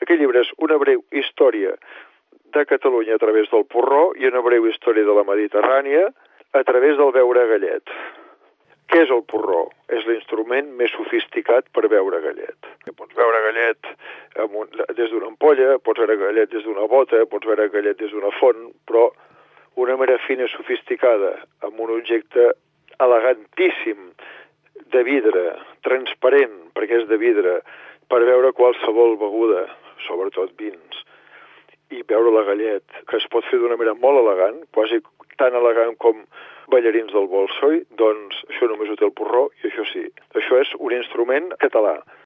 Aquest llibre és una breu història de Catalunya a través del porró i una breu història de la Mediterrània a través del beure gallet. Què és el porró? És l'instrument més sofisticat per beure gallet. Pots beure gallet des d'una ampolla, pots beure gallet des d'una bota, pots beure gallet des d'una font, però una manera fina i sofisticada, amb un objecte elegantíssim de vidre, transparent, perquè és de vidre, per beure qualsevol beguda, sobretot vins, i beure la gallet, que es pot fer d'una manera molt elegant, quasi tan elegant com ballarins del Bolshoi, doncs això només ho té el porró, i això sí, això és un instrument català.